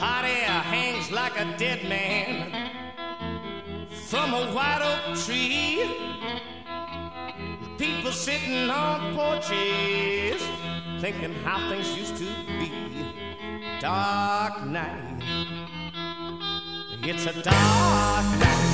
hot air hangs like a dead man from a white oak tree. People sitting on porches thinking how things used to be. Dark night, it's a dark night.